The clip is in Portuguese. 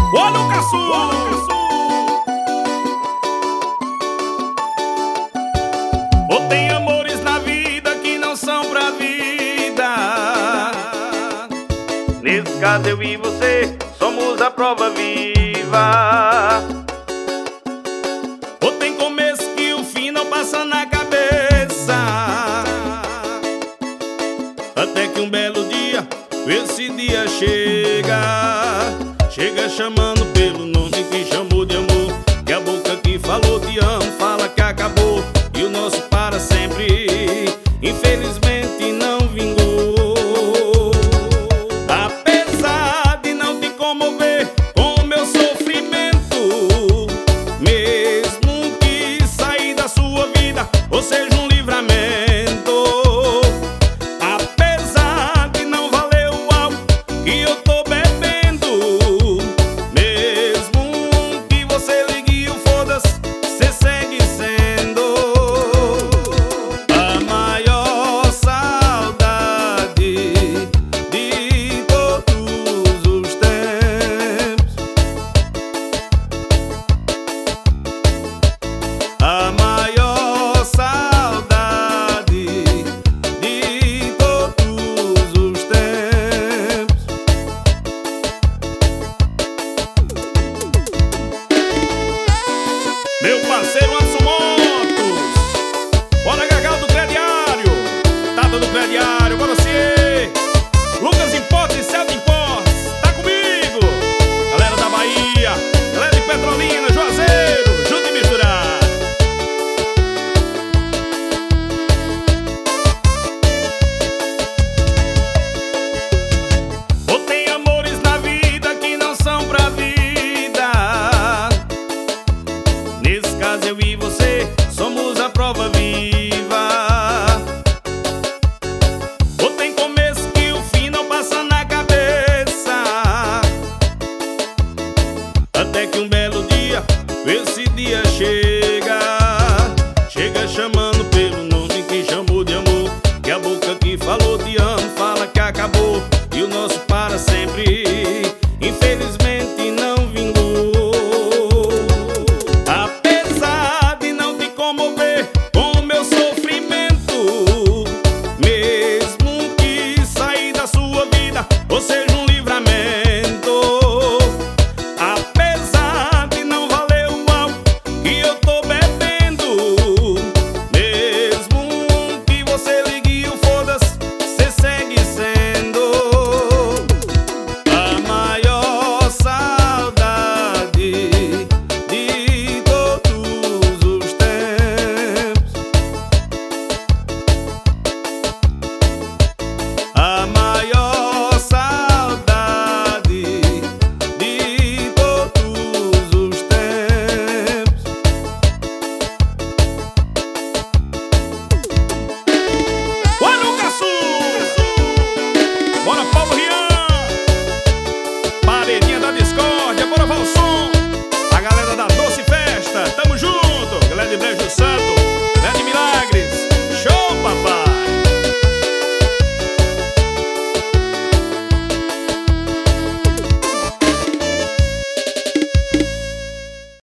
Olha o Caçu! Ou tem amores na vida que não são pra vida. Nesse caso eu e você somos a prova viva. Ou tem começo que o fim não passa na cabeça, até que um belo dia esse dia chega chamando pelo nome que chamou de amor. Que a boca que falou te amo fala que acabou, e o nosso para sempre infelizmente não vingou. Apesar de não te comover com o meu sofrimento, mesmo que sair da sua vida ou seja um livramento, apesar de não valer o álcool que eu tô bebendo, mesmo que você ligue e o foda-se, cê segue sendo a maior saudade de todos os tempos, a maior saudade de todos os tempos. Meu parceiro Anderson Motos, bora Gagal do Crediário, Tata do Crediário, bora você, Lucas Importes e Celta Importes, tá comigo, galera da Bahia, galera de Petrolina, Juazeiro, junto e misturar. Ou tem amores na vida que não são pra vida. Nesse caso eu e você somos a prova viva. Ou tem começo que o fim não passa na cabeça, até que um belo dia esse dia chega chamando pelo nome que chamou de amor. Que a boca que falou te amo fala que acabou, e o nosso para sempre infelizmente não vingou. Apesar de não te comover com o meu sofrimento, mesmo que sair da sua vida ou seja